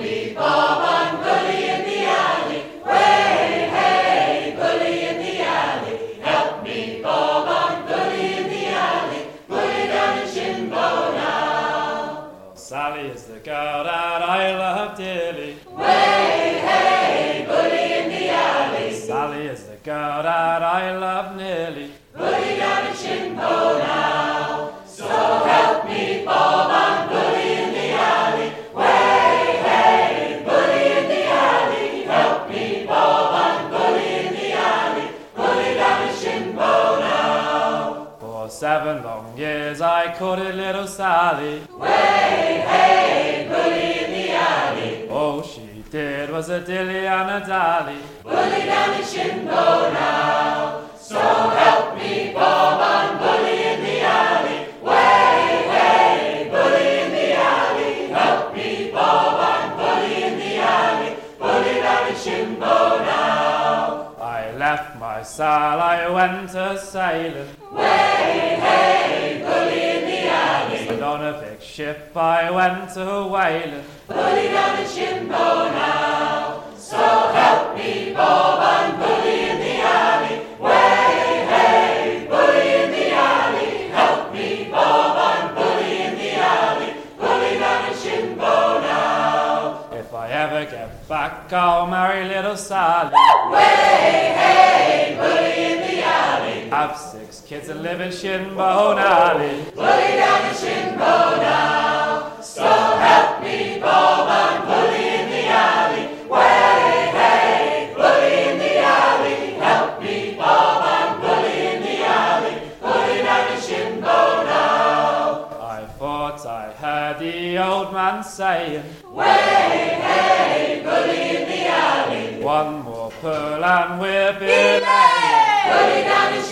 me, Bob, I'm bully in the alley. Way, hey, bully in the alley. Help me, Bob, I'm bully in the alley. Bully down in Shinbo now. Oh, Sally is the girl that I love dearly. Way, hey, bully in the alley. Sally is the girl that I love nearly. Bully down in Shinbo now. So help me, Bob, I'm bully in the alley. Way, hey, bully in the alley. Help me, Bob, I'm bully in the alley. Bully down in Shinbo now. For 7 long years I courted little Sally. Way, hey, bully in the alley. All she did was a dilly and a dally. Bully down in Shinbo now. So help me, Bob, I'm bully in the alley. Way, hey, bully in the alley. Help me, Bob, I'm bully in the alley. Bully down in Shinbo now. I left my Sal, I went a sailing. Way, hey, bully in the alley. And on a big ship I went a whaling. Bully down in Shinbo now. So help me, Bob, I'm bully in the alley. Way, hey, bully in the alley. Help me, Bob, I'm bully in the alley. Bully down in Shinbo now. If I ever get back, I'll marry little Sally. Way, hey, bully in the alley. Have 6 kids and live in Shinbone Alley. Bully down in Shinbo now. So help me, Bob, I'm bully in the alley. Way, hey, bully in the alley. Help me, Bob, I'm bully in the alley. Bully down in Shinbo now. I thought I heard the old man saying, Way, hey, bully in the alley. one more pull and we're belaying. Bully down in